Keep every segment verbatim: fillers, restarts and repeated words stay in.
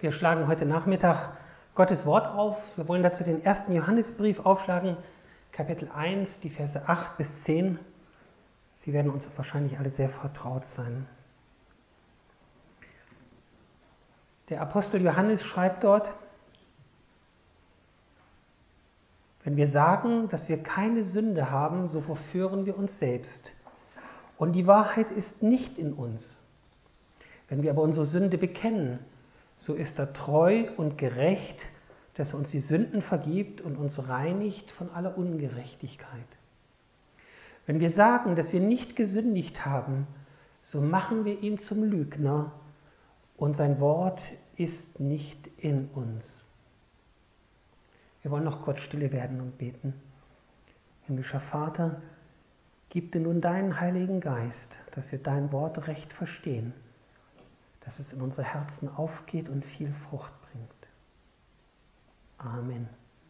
Wir schlagen heute Nachmittag Gottes Wort auf. Wir wollen dazu den ersten Johannesbrief aufschlagen, Kapitel eins, die Verse acht bis zehn. Sie werden uns wahrscheinlich alle sehr vertraut sein. Der Apostel Johannes schreibt dort: Wenn wir sagen, dass wir keine Sünde haben, so verführen wir uns selbst. Und die Wahrheit ist nicht in uns. Wenn wir aber unsere Sünde bekennen, so ist er treu und gerecht, dass er uns die Sünden vergibt und uns reinigt von aller Ungerechtigkeit. Wenn wir sagen, dass wir nicht gesündigt haben, so machen wir ihn zum Lügner und sein Wort ist nicht in uns. Wir wollen noch kurz stille werden und beten. Himmlischer Vater, gib dir nun deinen Heiligen Geist, dass wir dein Wort recht verstehen, dass es in unsere Herzen aufgeht und viel Frucht bringt. Amen.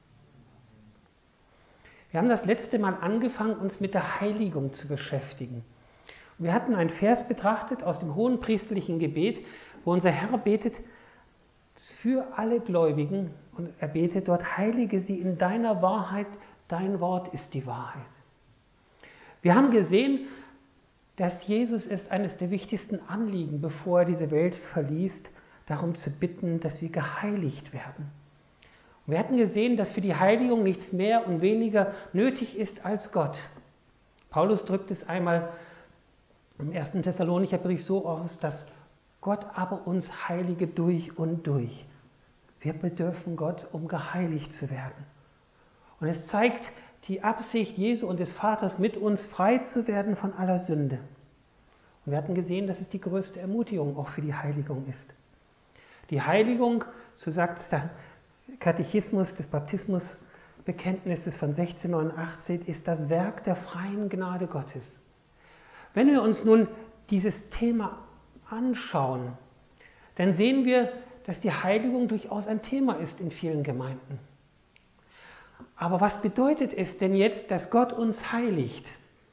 Wir haben das letzte Mal angefangen, uns mit der Heiligung zu beschäftigen. Wir hatten einen Vers betrachtet aus dem hohenpriesterlichen Gebet, wo unser Herr betet für alle Gläubigen und er betet dort: Heilige sie in deiner Wahrheit, dein Wort ist die Wahrheit. Wir haben gesehen, dass Jesus es eines der wichtigsten Anliegen, bevor er diese Welt verließ, darum zu bitten, dass wir geheiligt werden. Und wir hatten gesehen, dass für die Heiligung nichts mehr und weniger nötig ist als Gott. Paulus drückt es einmal im ersten Thessalonicher Brief so aus, dass Gott aber uns heilige durch und durch. Wir bedürfen Gott, um geheiligt zu werden. Und es zeigt die Absicht Jesu und des Vaters, mit uns frei zu werden von aller Sünde. Und wir hatten gesehen, dass es die größte Ermutigung auch für die Heiligung ist. Die Heiligung, so sagt der Katechismus des Baptismusbekenntnisses von sechzehnhundertneunundachtzig, ist das Werk der freien Gnade Gottes. Wenn wir uns nun dieses Thema anschauen, dann sehen wir, dass die Heiligung durchaus ein Thema ist in vielen Gemeinden. Aber was bedeutet es denn jetzt, dass Gott uns heiligt?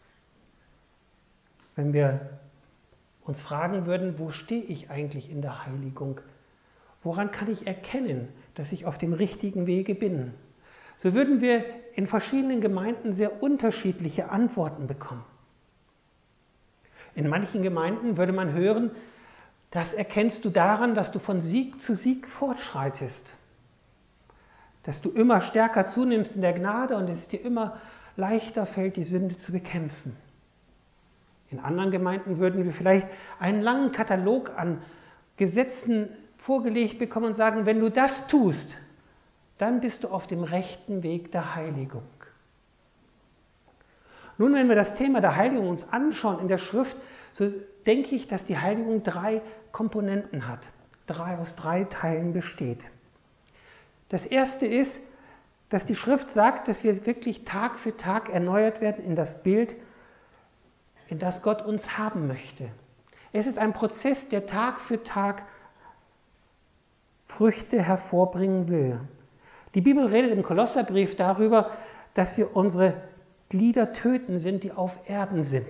Wenn wir uns fragen würden, wo stehe ich eigentlich in der Heiligung? Woran kann ich erkennen, dass ich auf dem richtigen Wege bin? So würden wir in verschiedenen Gemeinden sehr unterschiedliche Antworten bekommen. In manchen Gemeinden würde man hören, das erkennst du daran, dass du von Sieg zu Sieg fortschreitest. Dass du immer stärker zunimmst in der Gnade und es dir immer leichter fällt, die Sünde zu bekämpfen. In anderen Gemeinden würden wir vielleicht einen langen Katalog an Gesetzen vorgelegt bekommen und sagen, wenn du das tust, dann bist du auf dem rechten Weg der Heiligung. Nun, wenn wir das Thema der Heiligung uns anschauen in der Schrift, so denke ich, dass die Heiligung drei Komponenten hat, drei aus drei Teilen besteht. Das erste ist, dass die Schrift sagt, dass wir wirklich Tag für Tag erneuert werden in das Bild, in das Gott uns haben möchte. Es ist ein Prozess, der Tag für Tag Früchte hervorbringen will. Die Bibel redet im Kolosserbrief darüber, dass wir unsere Glieder töten sind, die auf Erden sind.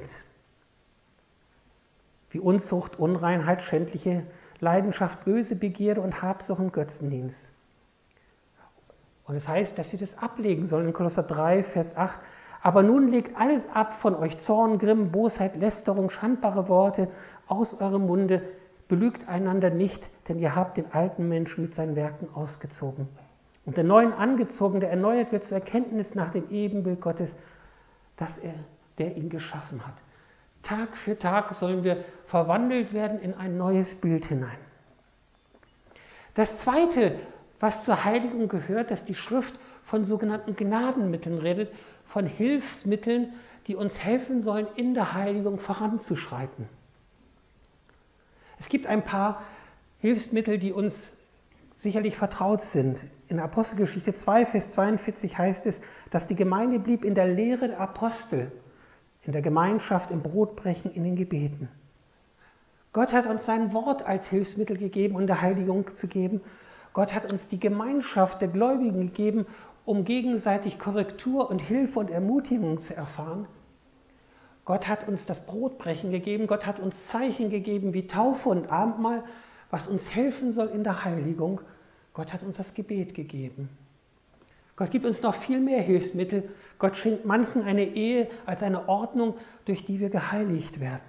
Wie Unzucht, Unreinheit, schändliche Leidenschaft, böse Begierde und Habsucht und Götzendienst. Und es heißt, dass wir das ablegen sollen in Kolosser drei, Vers acht. Aber nun legt alles ab von euch: Zorn, Grimm, Bosheit, Lästerung, schandbare Worte aus eurem Munde. Belügt einander nicht, denn ihr habt den alten Menschen mit seinen Werken ausgezogen. Und den neuen angezogen, der erneuert wird zur Erkenntnis nach dem Ebenbild Gottes, dass er, der ihn geschaffen hat. Tag für Tag sollen wir verwandelt werden in ein neues Bild hinein. Das Zweite, was zur Heiligung gehört, dass die Schrift von sogenannten Gnadenmitteln redet, von Hilfsmitteln, die uns helfen sollen, in der Heiligung voranzuschreiten. Es gibt ein paar Hilfsmittel, die uns sicherlich vertraut sind. In Apostelgeschichte zwei, Vers zweiundvierzig heißt es, dass die Gemeinde blieb in der Lehre der Apostel, in der Gemeinschaft, im Brotbrechen, in den Gebeten. Gott hat uns sein Wort als Hilfsmittel gegeben, um der Heiligung zu geben. Gott hat uns die Gemeinschaft der Gläubigen gegeben, um gegenseitig Korrektur und Hilfe und Ermutigung zu erfahren. Gott hat uns das Brotbrechen gegeben, Gott hat uns Zeichen gegeben wie Taufe und Abendmahl, was uns helfen soll in der Heiligung, Gott hat uns das Gebet gegeben. Gott gibt uns noch viel mehr Hilfsmittel. Gott schenkt manchen eine Ehe als eine Ordnung, durch die wir geheiligt werden.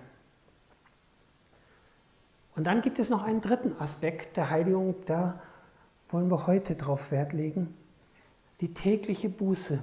Und dann gibt es noch einen dritten Aspekt der Heiligung, da wollen wir heute drauf Wert legen, die tägliche Buße.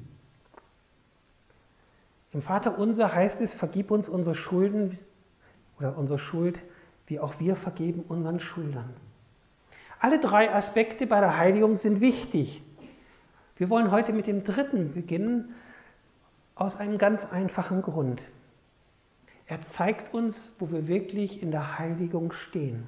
Im Vaterunser heißt es, vergib uns unsere Schulden oder unsere Schuld, wie auch wir vergeben unseren Schuldern. Alle drei Aspekte bei der Heiligung sind wichtig. Wir wollen heute mit dem dritten beginnen, aus einem ganz einfachen Grund. Er zeigt uns, wo wir wirklich in der Heiligung stehen.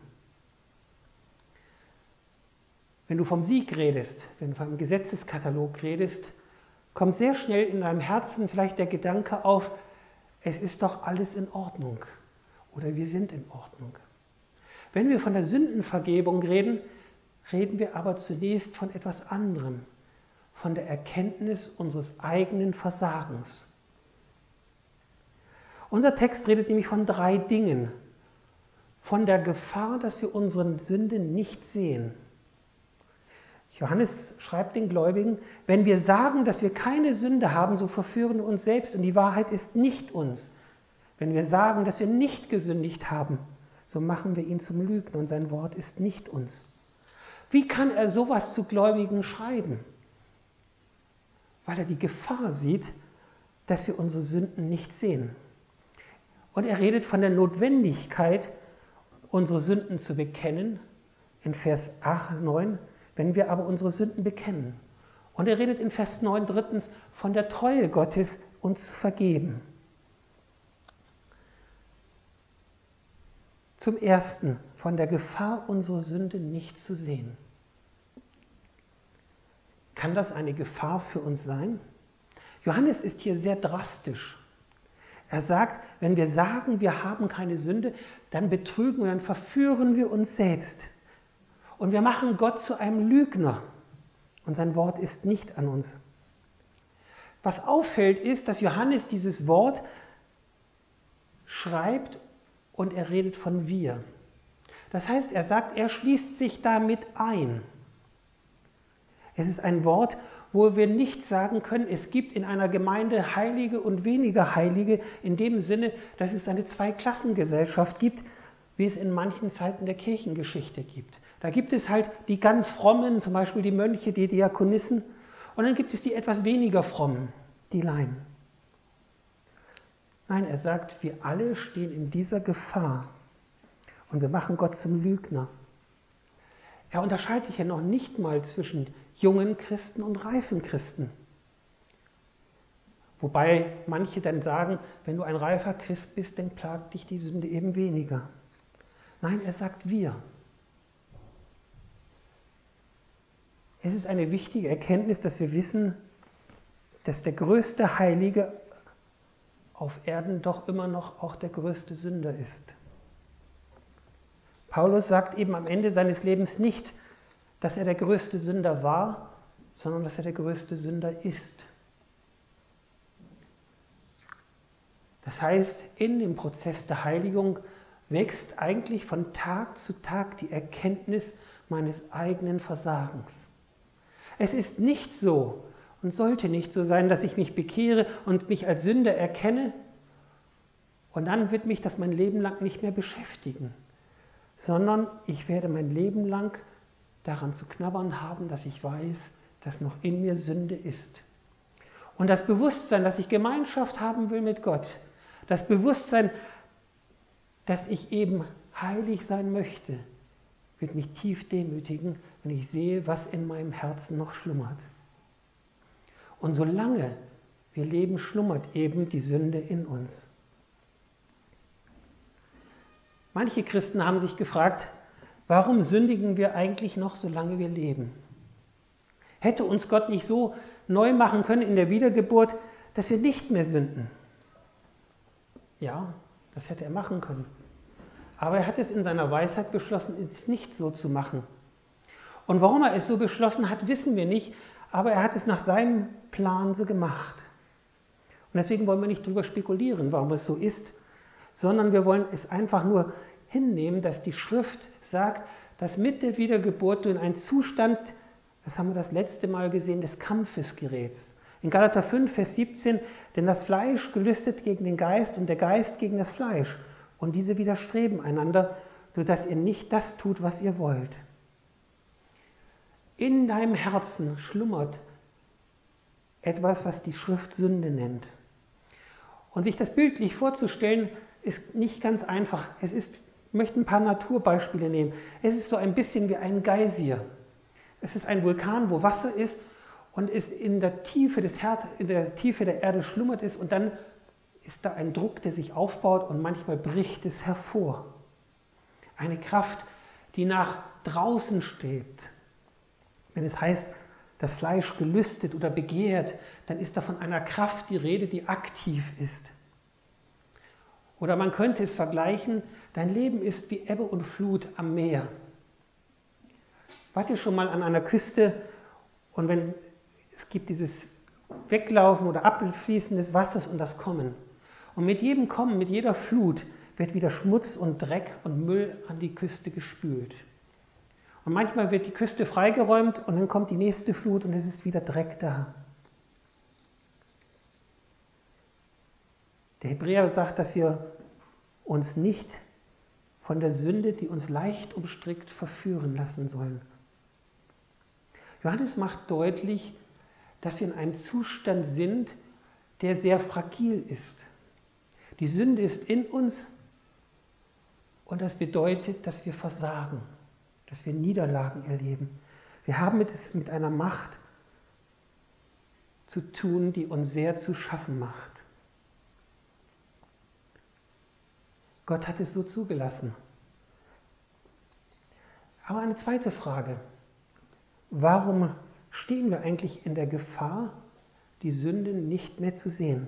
Wenn du vom Sieg redest, wenn du vom Gesetzeskatalog redest, kommt sehr schnell in deinem Herzen vielleicht der Gedanke auf, es ist doch alles in Ordnung oder wir sind in Ordnung. Wenn wir von der Sündenvergebung reden, reden wir aber zunächst von etwas anderem, von der Erkenntnis unseres eigenen Versagens. Unser Text redet nämlich von drei Dingen. Von der Gefahr, dass wir unsere Sünde nicht sehen. Johannes schreibt den Gläubigen, wenn wir sagen, dass wir keine Sünde haben, so verführen wir uns selbst und die Wahrheit ist nicht uns. Wenn wir sagen, dass wir nicht gesündigt haben, so machen wir ihn zum Lügner und sein Wort ist nicht uns. Wie kann er sowas zu Gläubigen schreiben? Weil er die Gefahr sieht, dass wir unsere Sünden nicht sehen. Und er redet von der Notwendigkeit, unsere Sünden zu bekennen, in Vers acht, neun, wenn wir aber unsere Sünden bekennen. Und er redet in Vers neun drittens von der Treue Gottes, uns zu vergeben. Zum Ersten, von der Gefahr, unsere Sünde nicht zu sehen. Kann das eine Gefahr für uns sein? Johannes ist hier sehr drastisch. Er sagt, wenn wir sagen, wir haben keine Sünde, dann betrügen wir, dann verführen wir uns selbst. Und wir machen Gott zu einem Lügner. Und sein Wort ist nicht an uns. Was auffällt, ist, dass Johannes dieses Wort schreibt und er redet von wir. Das heißt, er sagt, er schließt sich damit ein. Es ist ein Wort, wo wir nicht sagen können, es gibt in einer Gemeinde Heilige und weniger Heilige, in dem Sinne, dass es eine Zweiklassengesellschaft gibt, wie es in manchen Zeiten der Kirchengeschichte gibt. Da gibt es halt die ganz Frommen, zum Beispiel die Mönche, die Diakonissen, und dann gibt es die etwas weniger Frommen, die Laien. Nein, er sagt, wir alle stehen in dieser Gefahr und wir machen Gott zum Lügner. Er unterscheidet ja noch nicht mal zwischen jungen Christen und reifen Christen. Wobei manche dann sagen, wenn du ein reifer Christ bist, dann plagt dich die Sünde eben weniger. Nein, er sagt wir. Es ist eine wichtige Erkenntnis, dass wir wissen, dass der größte Heilige auf Erden doch immer noch auch der größte Sünder ist. Paulus sagt eben am Ende seines Lebens nicht, dass er der größte Sünder war, sondern dass er der größte Sünder ist. Das heißt, in dem Prozess der Heiligung wächst eigentlich von Tag zu Tag die Erkenntnis meines eigenen Versagens. Es ist nicht so und sollte nicht so sein, dass ich mich bekehre und mich als Sünder erkenne und dann wird mich das mein Leben lang nicht mehr beschäftigen, sondern ich werde mein Leben lang daran zu knabbern haben, dass ich weiß, dass noch in mir Sünde ist. Und das Bewusstsein, dass ich Gemeinschaft haben will mit Gott, das Bewusstsein, dass ich eben heilig sein möchte, wird mich tief demütigen, wenn ich sehe, was in meinem Herzen noch schlummert. Und solange wir leben, schlummert eben die Sünde in uns. Manche Christen haben sich gefragt, warum sündigen wir eigentlich noch, solange wir leben? Hätte uns Gott nicht so neu machen können in der Wiedergeburt, dass wir nicht mehr sünden? Ja, das hätte er machen können. Aber er hat es in seiner Weisheit beschlossen, es nicht so zu machen. Und warum er es so beschlossen hat, wissen wir nicht, aber er hat es nach seinem Plan so gemacht. Und deswegen wollen wir nicht drüber spekulieren, warum es so ist, sondern wir wollen es einfach nur hinnehmen, dass die Schrift sagt, dass mit der Wiedergeburt du in einen Zustand, das haben wir das letzte Mal gesehen, des Kampfes gerätst. In Galater fünf, Vers siebzehn, denn das Fleisch gelüstet gegen den Geist und der Geist gegen das Fleisch. Und diese widerstreben einander, sodass ihr nicht das tut, was ihr wollt. In deinem Herzen schlummert etwas, was die Schrift Sünde nennt. Und sich das bildlich vorzustellen, ist nicht ganz einfach. Es ist, ich möchte ein paar Naturbeispiele nehmen. Es ist so ein bisschen wie ein Geysir. Es ist ein Vulkan, wo Wasser ist und es in der Tiefe des Her- in der Tiefe der Erde schlummert ist und dann ist da ein Druck, der sich aufbaut und manchmal bricht es hervor. Eine Kraft, die nach draußen strebt. Wenn es heißt, das Fleisch gelüstet oder begehrt, dann ist da von einer Kraft die Rede, die aktiv ist. Oder man könnte es vergleichen, dein Leben ist wie Ebbe und Flut am Meer. Wart ihr schon mal an einer Küste und wenn es gibt dieses Weglaufen oder Abfließen des Wassers und das Kommen. Und mit jedem Kommen, mit jeder Flut wird wieder Schmutz und Dreck und Müll an die Küste gespült. Und manchmal wird die Küste freigeräumt und dann kommt die nächste Flut und es ist wieder Dreck da. Der Hebräer sagt, dass wir uns nicht von der Sünde, die uns leicht umstrickt, verführen lassen sollen. Johannes macht deutlich, dass wir in einem Zustand sind, der sehr fragil ist. Die Sünde ist in uns und das bedeutet, dass wir versagen, dass wir Niederlagen erleben. Wir haben es mit einer Macht zu tun, die uns sehr zu schaffen macht. Gott hat es so zugelassen. Aber eine zweite Frage. Warum stehen wir eigentlich in der Gefahr, die Sünden nicht mehr zu sehen?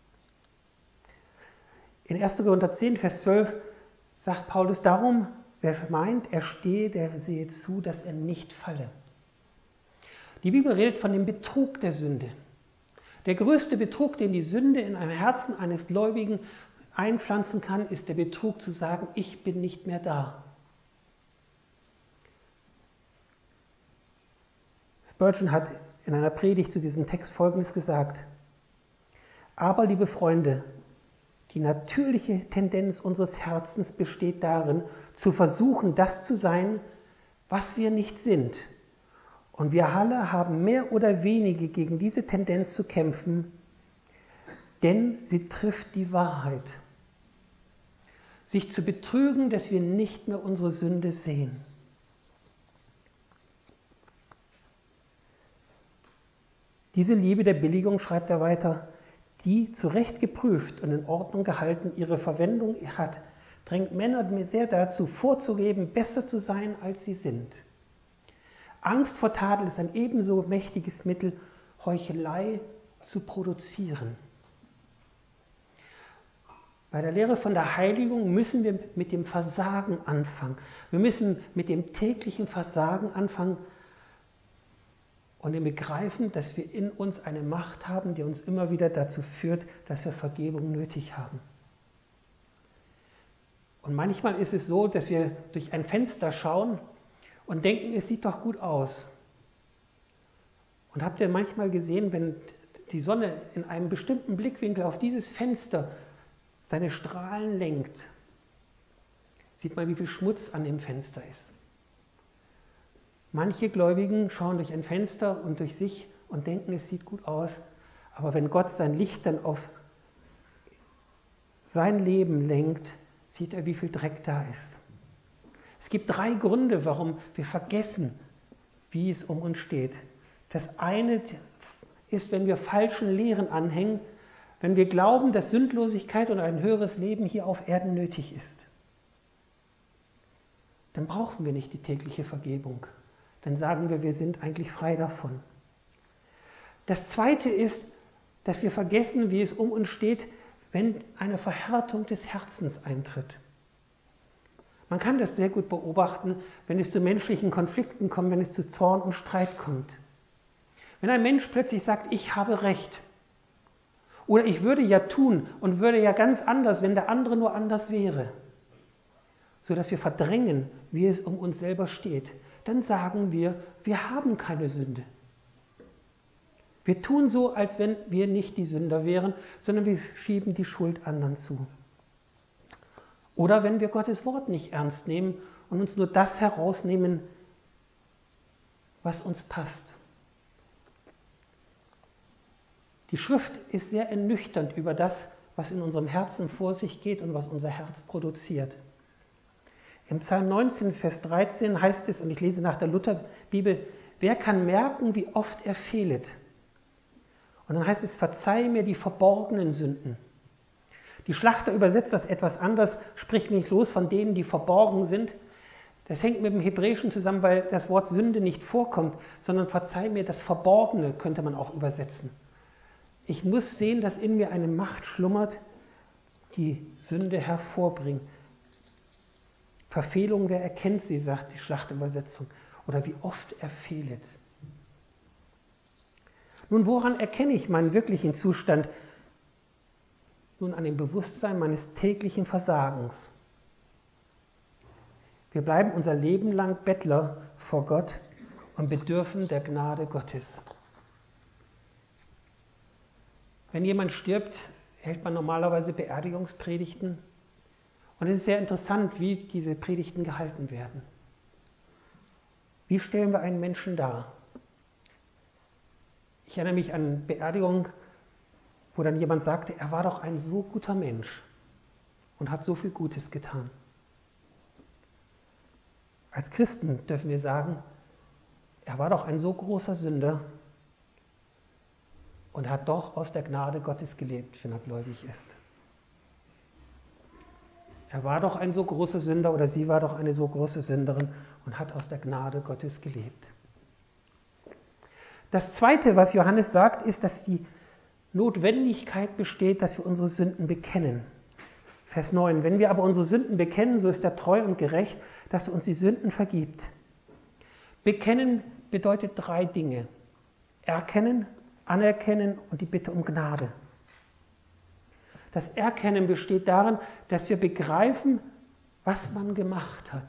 In erster Korinther zehn, Vers zwölf sagt Paulus darum, wer meint, er stehe, der sehe zu, dass er nicht falle. Die Bibel redet von dem Betrug der Sünde. Der größte Betrug, den die Sünde in einem Herzen eines Gläubigen einpflanzen kann, ist der Betrug zu sagen, ich bin nicht mehr da. Spurgeon hat in einer Predigt zu diesem Text Folgendes gesagt. Aber, liebe Freunde, die natürliche Tendenz unseres Herzens besteht darin, zu versuchen, das zu sein, was wir nicht sind. Und wir alle haben mehr oder weniger gegen diese Tendenz zu kämpfen, denn sie trifft die Wahrheit. Sich zu betrügen, dass wir nicht mehr unsere Sünde sehen. Diese Liebe der Billigung, schreibt er weiter, die zurecht geprüft und in Ordnung gehalten ihre Verwendung hat, drängt Männer sehr dazu vorzugeben, besser zu sein, als sie sind. Angst vor Tadel ist ein ebenso mächtiges Mittel, Heuchelei zu produzieren. Bei der Lehre von der Heiligung müssen wir mit dem Versagen anfangen. Wir müssen mit dem täglichen Versagen anfangen und dem Begreifen, dass wir in uns eine Macht haben, die uns immer wieder dazu führt, dass wir Vergebung nötig haben. Und manchmal ist es so, dass wir durch ein Fenster schauen und denken, es sieht doch gut aus. Und habt ihr manchmal gesehen, wenn die Sonne in einem bestimmten Blickwinkel auf dieses Fenster seine Strahlen lenkt, sieht man, wie viel Schmutz an dem Fenster ist. Manche Gläubigen schauen durch ein Fenster und durch sich und denken, es sieht gut aus, aber wenn Gott sein Licht dann auf sein Leben lenkt, sieht er, wie viel Dreck da ist. Es gibt drei Gründe, warum wir vergessen, wie es um uns steht. Das eine ist, wenn wir falschen Lehren anhängen, wenn wir glauben, dass Sündlosigkeit und ein höheres Leben hier auf Erden nötig ist. Dann brauchen wir nicht die tägliche Vergebung. Dann sagen wir, wir sind eigentlich frei davon. Das zweite ist, dass wir vergessen, wie es um uns steht, wenn eine Verhärtung des Herzens eintritt. Man kann das sehr gut beobachten, wenn es zu menschlichen Konflikten kommt, wenn es zu Zorn und Streit kommt. Wenn ein Mensch plötzlich sagt, ich habe Recht, oder ich würde ja tun und würde ja ganz anders, wenn der andere nur anders wäre. sodass wir verdrängen, wie es um uns selber steht, dann sagen wir, wir haben keine Sünde. Wir tun so, als wenn wir nicht die Sünder wären, sondern wir schieben die Schuld anderen zu. Oder wenn wir Gottes Wort nicht ernst nehmen und uns nur das herausnehmen, was uns passt. Die Schrift ist sehr ernüchternd über das, was in unserem Herzen vor sich geht und was unser Herz produziert. Im Psalm neunzehn, Vers dreizehn heißt es, und ich lese nach der Lutherbibel, wer kann merken, wie oft er fehlet? Und dann heißt es, verzeih mir die verborgenen Sünden. Die Schlachter übersetzt das etwas anders, sprich mich los von denen, die verborgen sind. Das hängt mit dem Hebräischen zusammen, weil das Wort Sünde nicht vorkommt, sondern verzeih mir das Verborgene, könnte man auch übersetzen. Ich muss sehen, dass in mir eine Macht schlummert, die Sünde hervorbringt. Verfehlung, wer erkennt sie, sagt die Schlachterübersetzung. Oder wie oft er fehlet. Nun, woran erkenne ich meinen wirklichen Zustand? Nun, an dem Bewusstsein meines täglichen Versagens. Wir bleiben unser Leben lang Bettler vor Gott und bedürfen der Gnade Gottes. Wenn jemand stirbt, hält man normalerweise Beerdigungspredigten. Und es ist sehr interessant, wie diese Predigten gehalten werden. Wie stellen wir einen Menschen dar? Ich erinnere mich an Beerdigungen, wo dann jemand sagte, er war doch ein so guter Mensch und hat so viel Gutes getan. Als Christen dürfen wir sagen, er war doch ein so großer Sünder und hat doch aus der Gnade Gottes gelebt, wenn er gläubig ist. Er war doch ein so großer Sünder oder sie war doch eine so große Sünderin und hat aus der Gnade Gottes gelebt. Das Zweite, was Johannes sagt, ist, dass die Notwendigkeit besteht, dass wir unsere Sünden bekennen. Vers neun. Wenn wir aber unsere Sünden bekennen, so ist er treu und gerecht, dass er uns die Sünden vergibt. Bekennen bedeutet drei Dinge. Erkennen, anerkennen und die Bitte um Gnade. Das Erkennen besteht darin, dass wir begreifen, was man gemacht hat.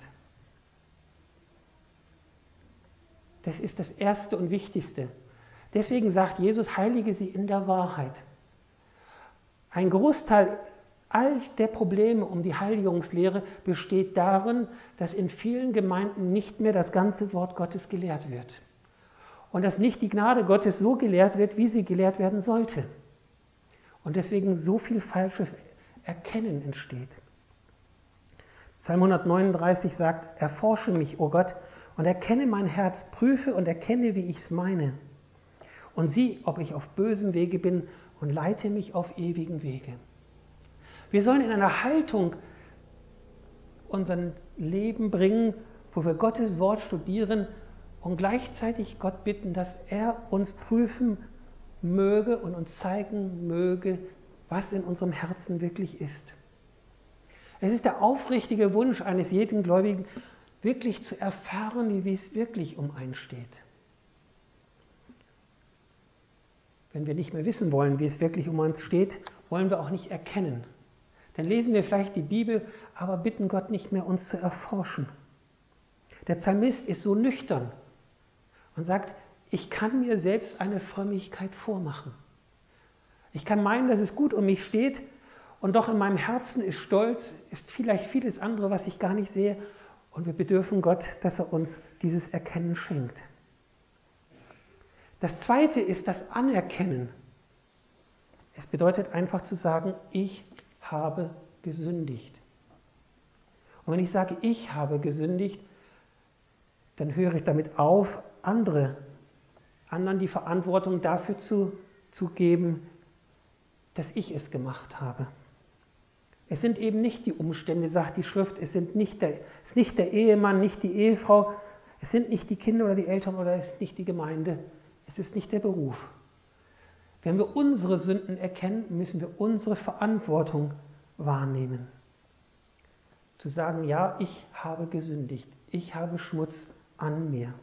Das ist das Erste und Wichtigste. Deswegen sagt Jesus, heilige sie in der Wahrheit. Ein Großteil all der Probleme um die Heiligungslehre besteht darin, dass in vielen Gemeinden nicht mehr das ganze Wort Gottes gelehrt wird. Und dass nicht die Gnade Gottes so gelehrt wird, wie sie gelehrt werden sollte. Und deswegen so viel falsches Erkennen entsteht. Psalm hundertneununddreißig sagt, erforsche mich, o Gott, und erkenne mein Herz, prüfe und erkenne, wie ich es meine. Und sieh, ob ich auf bösem Wege bin und leite mich auf ewigen Wege. Wir sollen in einer Haltung unser Leben bringen, wo wir Gottes Wort studieren und gleichzeitig Gott bitten, dass er uns prüfen möge und uns zeigen möge, was in unserem Herzen wirklich ist. Es ist der aufrichtige Wunsch eines jeden Gläubigen, wirklich zu erfahren, wie es wirklich um einen steht. Wenn wir nicht mehr wissen wollen, wie es wirklich um uns steht, wollen wir auch nicht erkennen. Dann lesen wir vielleicht die Bibel, aber bitten Gott nicht mehr, uns zu erforschen. Der Psalmist ist so nüchtern und sagt, ich kann mir selbst eine Frömmigkeit vormachen. Ich kann meinen, dass es gut um mich steht und doch in meinem Herzen ist Stolz, ist vielleicht vieles andere, was ich gar nicht sehe. Und wir bedürfen Gott, dass er uns dieses Erkennen schenkt. Das Zweite ist das Anerkennen. Es bedeutet einfach zu sagen, ich habe gesündigt. Und wenn ich sage, ich habe gesündigt, dann höre ich damit auf, andere, anderen die Verantwortung dafür zu, zu geben, dass ich es gemacht habe. Es sind eben nicht die Umstände, sagt die Schrift, es sind nicht der, es ist nicht der Ehemann, nicht die Ehefrau, es sind nicht die Kinder oder die Eltern oder es ist nicht die Gemeinde, es ist nicht der Beruf. Wenn wir unsere Sünden erkennen, müssen wir unsere Verantwortung wahrnehmen. Zu sagen, ja, ich habe gesündigt, ich habe Schmutz an mir.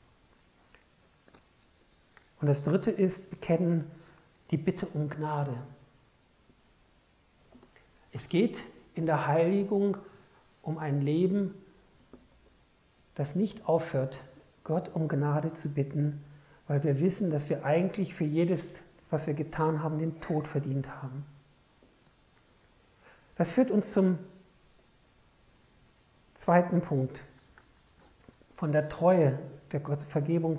Und das Dritte ist, bekennen die Bitte um Gnade. Es geht in der Heiligung um ein Leben, das nicht aufhört, Gott um Gnade zu bitten, weil wir wissen, dass wir eigentlich für jedes, was wir getan haben, den Tod verdient haben. Das führt uns zum zweiten Punkt von der Treue der Vergebung.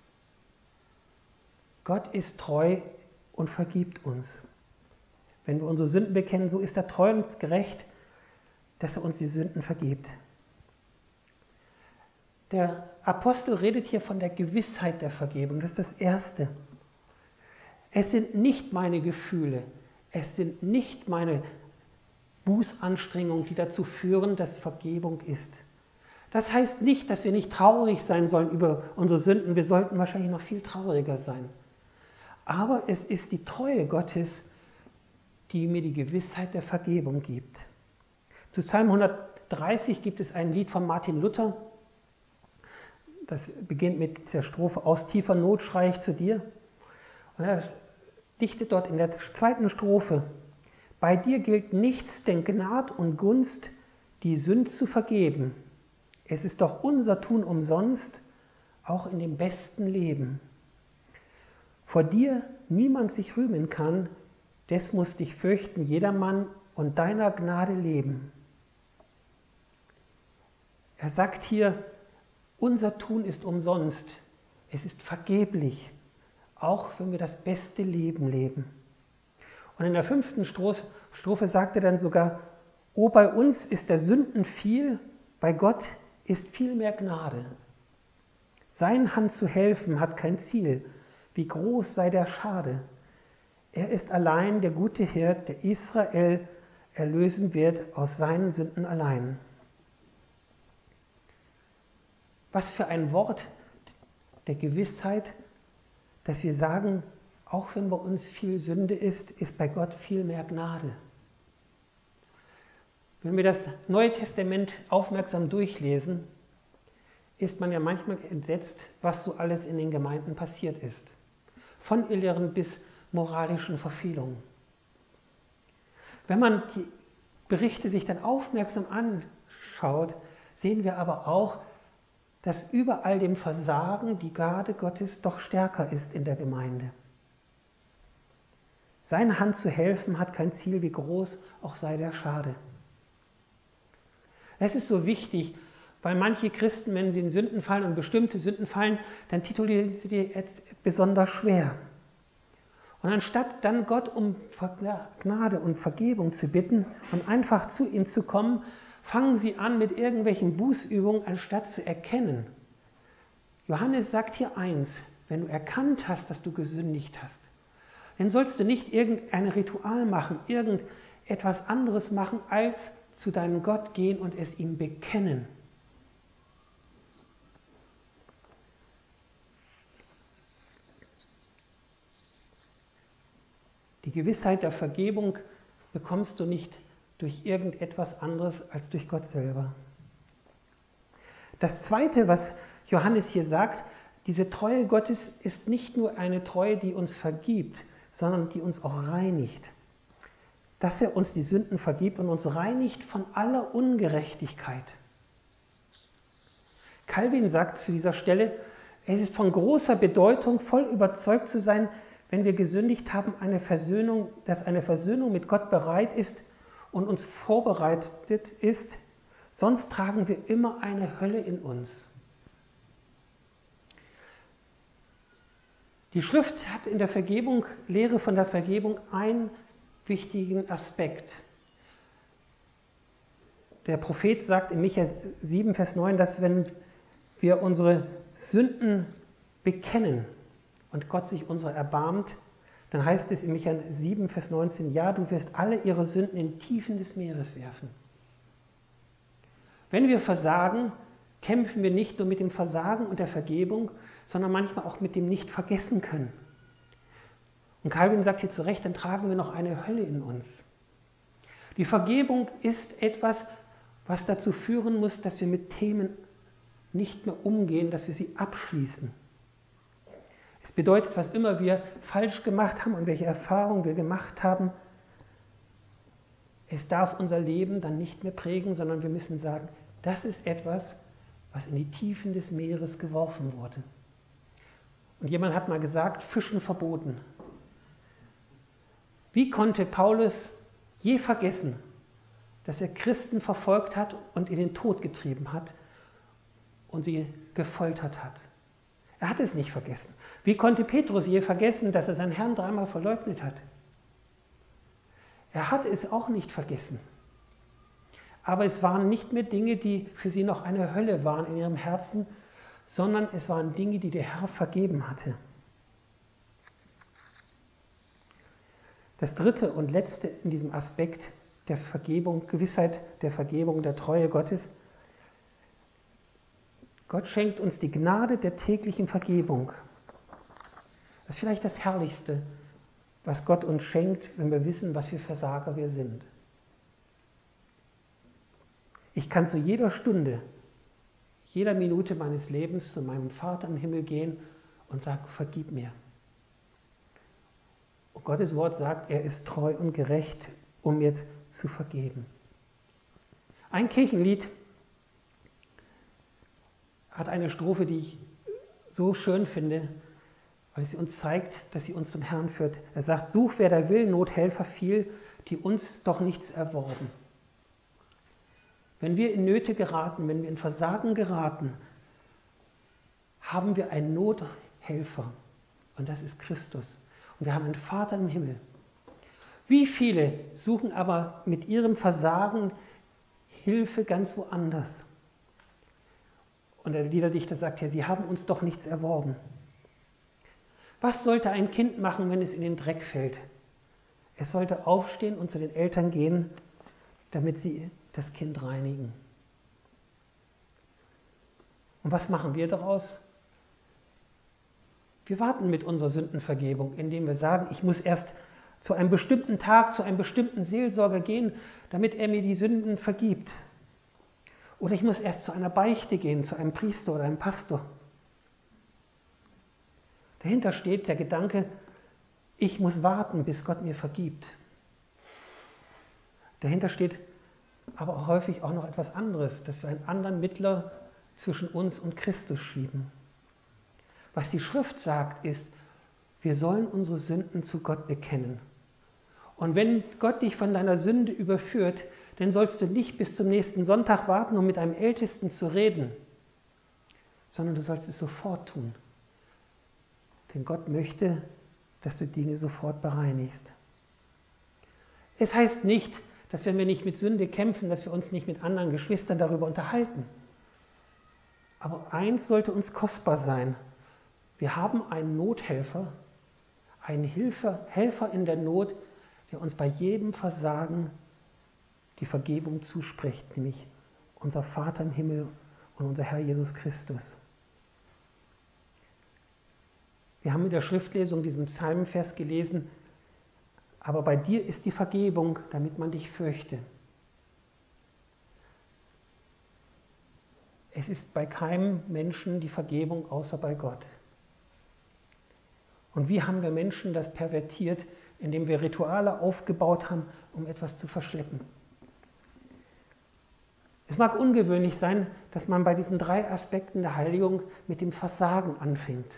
Gott ist treu und vergibt uns. Wenn wir unsere Sünden bekennen, so ist er treu und gerecht, dass er uns die Sünden vergibt. Der Apostel redet hier von der Gewissheit der Vergebung. Das ist das Erste. Es sind nicht meine Gefühle, es sind nicht meine Bußanstrengungen, die dazu führen, dass Vergebung ist. Das heißt nicht, dass wir nicht traurig sein sollen über unsere Sünden. Wir sollten wahrscheinlich noch viel trauriger sein. Aber es ist die Treue Gottes, die mir die Gewissheit der Vergebung gibt. Zu Psalm hundertdreißig gibt es ein Lied von Martin Luther. Das beginnt mit der Strophe: Aus tiefer Not schreie ich zu dir. Und er dichtet dort in der zweiten Strophe: Bei dir gilt nichts, denn Gnad und Gunst, die Sünd zu vergeben. Es ist doch unser Tun umsonst, auch in dem besten Leben. Vor dir niemand sich rühmen kann, des muss dich fürchten jedermann und deiner Gnade leben. Er sagt hier, unser Tun ist umsonst, es ist vergeblich, auch wenn wir das beste Leben leben. Und in der fünften Strophe sagt er dann sogar, O bei uns ist der Sünden viel, bei Gott ist viel mehr Gnade. Sein Hand zu helfen hat kein Ziel, wie groß sei der Schade. Er ist allein der gute Hirt, der Israel erlösen wird aus seinen Sünden allein. Was für ein Wort der Gewissheit, dass wir sagen, auch wenn bei uns viel Sünde ist, ist bei Gott viel mehr Gnade. Wenn wir das Neue Testament aufmerksam durchlesen, ist man ja manchmal entsetzt, was so alles in den Gemeinden passiert ist. Von Irrlehren bis moralischen Verfehlungen. Wenn man die Berichte sich dann aufmerksam anschaut, sehen wir aber auch, dass über all dem Versagen die Gnade Gottes doch stärker ist in der Gemeinde. Seine Hand zu helfen hat kein Ziel, wie groß auch sei der Schade. Es ist so wichtig, weil manche Christen, wenn sie in Sünden fallen und bestimmte Sünden fallen, dann titulieren sie die besonders schwer. Und anstatt dann Gott um Gnade und Vergebung zu bitten und einfach zu ihm zu kommen, fangen sie an mit irgendwelchen Bußübungen, anstatt zu erkennen. Johannes sagt hier eins: Wenn du erkannt hast, dass du gesündigt hast, dann sollst du nicht irgendein Ritual machen, irgendetwas anderes machen, als zu deinem Gott gehen und es ihm bekennen. Die Gewissheit der Vergebung bekommst du nicht durch irgendetwas anderes als durch Gott selber. Das Zweite, was Johannes hier sagt, diese Treue Gottes ist nicht nur eine Treue, die uns vergibt, sondern die uns auch reinigt. Dass er uns die Sünden vergibt und uns reinigt von aller Ungerechtigkeit. Calvin sagt zu dieser Stelle, es ist von großer Bedeutung, voll überzeugt zu sein, wenn wir gesündigt haben, eine Versöhnung, dass eine Versöhnung mit Gott bereit ist und uns vorbereitet ist, sonst tragen wir immer eine Hölle in uns. Die Schrift hat in der Vergebung, Lehre von der Vergebung, einen wichtigen Aspekt. Der Prophet sagt in Micha sieben, Vers neun, dass wenn wir unsere Sünden bekennen und Gott sich unserer erbarmt, dann heißt es in Micha sieben, Vers neunzehn, ja, du wirst alle ihre Sünden in Tiefen des Meeres werfen. Wenn wir versagen, kämpfen wir nicht nur mit dem Versagen und der Vergebung, sondern manchmal auch mit dem Nicht-Vergessen können. Und Calvin sagt hier zu Recht, dann tragen wir noch eine Hölle in uns. Die Vergebung ist etwas, was dazu führen muss, dass wir mit Themen nicht mehr umgehen, dass wir sie abschließen. Es bedeutet, was immer wir falsch gemacht haben und welche Erfahrungen wir gemacht haben, es darf unser Leben dann nicht mehr prägen, sondern wir müssen sagen, das ist etwas, was in die Tiefen des Meeres geworfen wurde. Und jemand hat mal gesagt, Fischen verboten. Wie konnte Paulus je vergessen, dass er Christen verfolgt hat und in den Tod getrieben hat und sie gefoltert hat? Er hat es nicht vergessen. Wie konnte Petrus je vergessen, dass er seinen Herrn dreimal verleugnet hat? Er hat es auch nicht vergessen. Aber es waren nicht mehr Dinge, die für sie noch eine Hölle waren in ihrem Herzen, sondern es waren Dinge, die der Herr vergeben hatte. Das dritte und letzte in diesem Aspekt der Vergebung, Gewissheit der Vergebung, der Treue Gottes: Gott schenkt uns die Gnade der täglichen Vergebung. Das ist vielleicht das Herrlichste, was Gott uns schenkt, wenn wir wissen, was für Versager wir sind. Ich kann zu jeder Stunde, jeder Minute meines Lebens zu meinem Vater im Himmel gehen und sagen, vergib mir. Und Gottes Wort sagt, er ist treu und gerecht, um mir zu vergeben. Ein Kirchenlied hat eine Strophe, die ich so schön finde, weil sie uns zeigt, dass sie uns zum Herrn führt. Er sagt, such, wer da will, Nothelfer viel, die uns doch nichts erworben. Wenn wir in Nöte geraten, wenn wir in Versagen geraten, haben wir einen Nothelfer und das ist Christus. Und wir haben einen Vater im Himmel. Wie viele suchen aber mit ihrem Versagen Hilfe ganz woanders? Und der Liederdichter sagt ja, sie haben uns doch nichts erworben. Was sollte ein Kind machen, wenn es in den Dreck fällt? Es sollte aufstehen und zu den Eltern gehen, damit sie das Kind reinigen. Und was machen wir daraus? Wir warten mit unserer Sündenvergebung, indem wir sagen, ich muss erst zu einem bestimmten Tag, zu einem bestimmten Seelsorger gehen, damit er mir die Sünden vergibt. Oder ich muss erst zu einer Beichte gehen, zu einem Priester oder einem Pastor. Dahinter steht der Gedanke, ich muss warten, bis Gott mir vergibt. Dahinter steht aber auch häufig auch noch etwas anderes, dass wir einen anderen Mittler zwischen uns und Christus schieben. Was die Schrift sagt, ist, wir sollen unsere Sünden zu Gott bekennen. Und wenn Gott dich von deiner Sünde überführt, dann sollst du nicht bis zum nächsten Sonntag warten, um mit einem Ältesten zu reden, sondern du sollst es sofort tun. Denn Gott möchte, dass du Dinge sofort bereinigst. Es heißt nicht, dass wenn wir nicht mit Sünde kämpfen, dass wir uns nicht mit anderen Geschwistern darüber unterhalten. Aber eins sollte uns kostbar sein. Wir haben einen Nothelfer, einen Hilfe, Helfer in der Not, der uns bei jedem Versagen die Vergebung zuspricht, nämlich unser Vater im Himmel und unser Herr Jesus Christus. Wir haben in der Schriftlesung diesen Psalmenvers gelesen, aber bei dir ist die Vergebung, damit man dich fürchte. Es ist bei keinem Menschen die Vergebung, außer bei Gott. Und wie haben wir Menschen das pervertiert, indem wir Rituale aufgebaut haben, um etwas zu verschleppen? Es mag ungewöhnlich sein, dass man bei diesen drei Aspekten der Heiligung mit dem Versagen anfängt.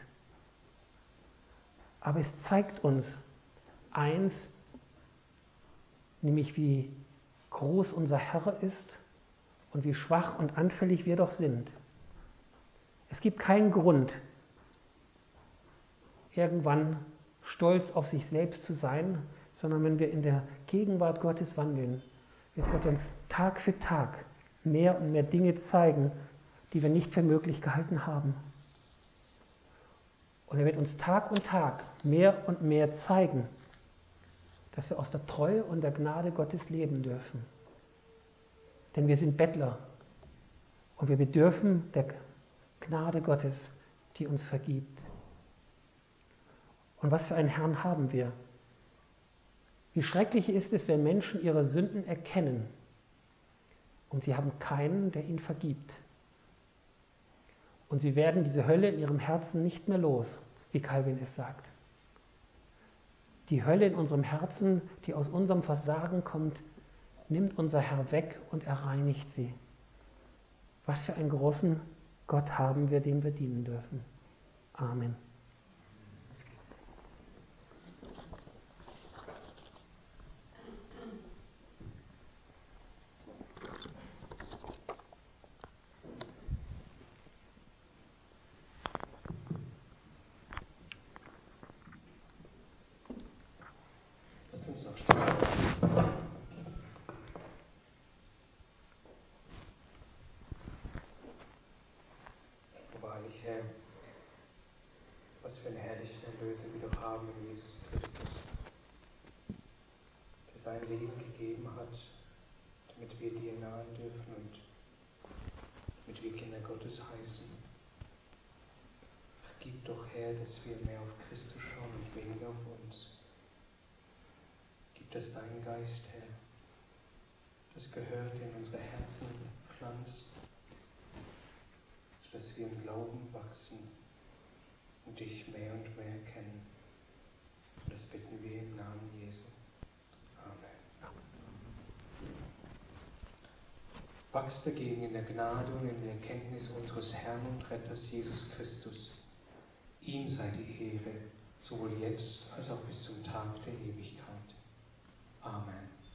Aber es zeigt uns eins, nämlich wie groß unser Herr ist und wie schwach und anfällig wir doch sind. Es gibt keinen Grund, irgendwann stolz auf sich selbst zu sein, sondern wenn wir in der Gegenwart Gottes wandeln, wird Gott uns Tag für Tag mehr und mehr Dinge zeigen, die wir nicht für möglich gehalten haben. Und er wird uns Tag und Tag mehr und mehr zeigen, dass wir aus der Treue und der Gnade Gottes leben dürfen. Denn wir sind Bettler und wir bedürfen der Gnade Gottes, die uns vergibt. Und was für einen Herrn haben wir? Wie schrecklich ist es, wenn Menschen ihre Sünden erkennen und sie haben keinen, der ihnen vergibt. Und sie werden diese Hölle in ihrem Herzen nicht mehr los, wie Calvin es sagt. Die Hölle in unserem Herzen, die aus unserem Versagen kommt, nimmt unser Herr weg und er reinigt sie. Was für einen großen Gott haben wir, dem wir dienen dürfen. Amen. Lasst uns noch sprechen. Wahrlich, Herr, was für einen herrlichen Erlöser wir doch haben in Jesus Christus, der sein Leben gegeben hat, damit wir dir nahen dürfen und damit wir Kinder Gottes heißen. Vergib doch, Herr, dass wir mehr auf Christus schauen und weniger auf uns. Gib das deinen Geist, Herr, das gehört in unsere Herzen pflanzt, sodass wir im Glauben wachsen und dich mehr und mehr kennen. Und das bitten wir im Namen Jesu. Amen. Wachst dagegen in der Gnade und in der Erkenntnis unseres Herrn und Retters Jesus Christus. Ihm sei die Ehre, sowohl jetzt als auch bis zum Tag der Ewigkeit. Amen.